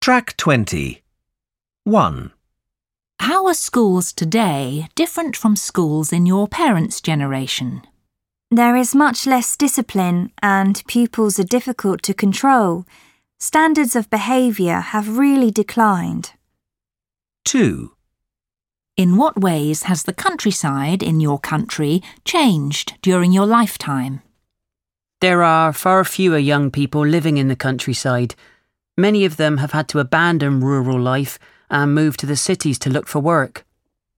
Track 20. 1. How are schools today different from schools in your parents' generation? There is much less discipline and pupils are difficult to control. Standards of behaviour have really declined. 2. In what ways has the countryside in your country changed during your lifetime? There are far fewer young people living in the countryside. Many of them have had to abandon rural life and move to the cities to look for work.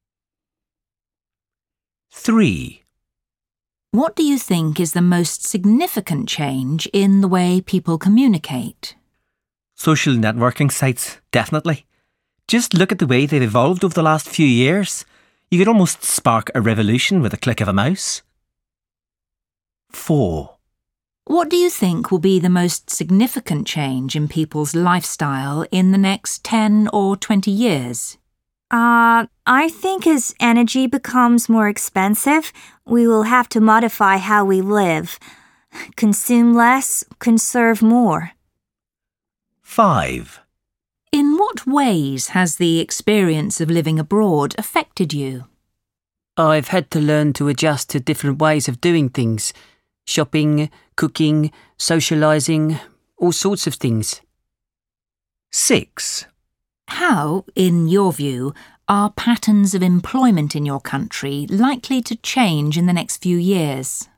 3. What do you think is the most significant change in the way people communicate? Social networking sites, definitely. Just look at the way they've evolved over the last few years. You could almost spark a revolution with a click of a mouse. 4. What do you think will be the most significant change in people's lifestyle in the next 10 or 20 years? I think as energy becomes more expensive, we will have to modify how we live. Consume less, conserve more. 5. In what ways has the experience of living abroad affected you? I've had to learn to adjust to different ways of doing things. Shopping, cooking, socialising, all sorts of things. 6. How, in your view, are patterns of employment in your country likely to change in the next few years?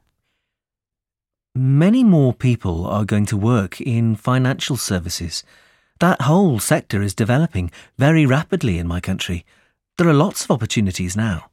Many more people are going to work in financial services. That whole sector is developing very rapidly in my country. There are lots of opportunities now.